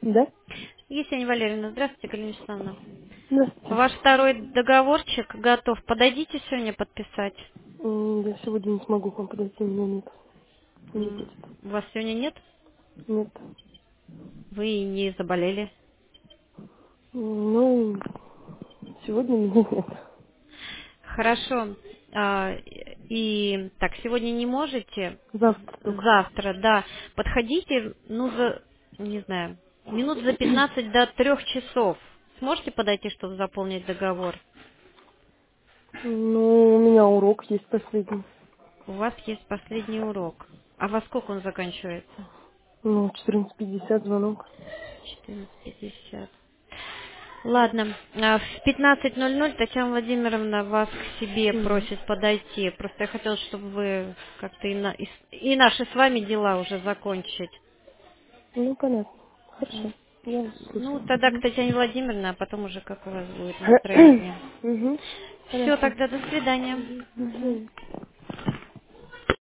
Да? Есения Валерьевна, здравствуйте, Галина Вячеславовна. Здравствуйте. Ваш второй договорчик готов. Подойдите сегодня подписать. Я сегодня не смогу к вам подойти, у меня нет. Не будет. У вас сегодня нет? Нет. Вы не заболели? Ну, сегодня меня нет. Хорошо. И так, сегодня не можете? Завтра только. Завтра, да. Подходите, ну, не знаю, минут за 15 до 3 часов. Сможете подойти, чтобы заполнить договор? Ну, у меня урок есть последний. У вас есть последний урок. А во сколько он заканчивается? Ну, 14:50 звонок. 14:50. Ладно, в 15:00 Татьяна Владимировна вас к себе Мгм. просит подойти. Просто я хотела, чтобы вы как-то и наши с вами дела уже закончить. Ну, понятно. М. Хорошо. Я вас Ну, слушаю. тогда к Мгм. Татьяне Владимировне, а потом уже как у вас будет настроение. Мгм. Все, Хорошо. тогда до свидания. До Мгм. свидания.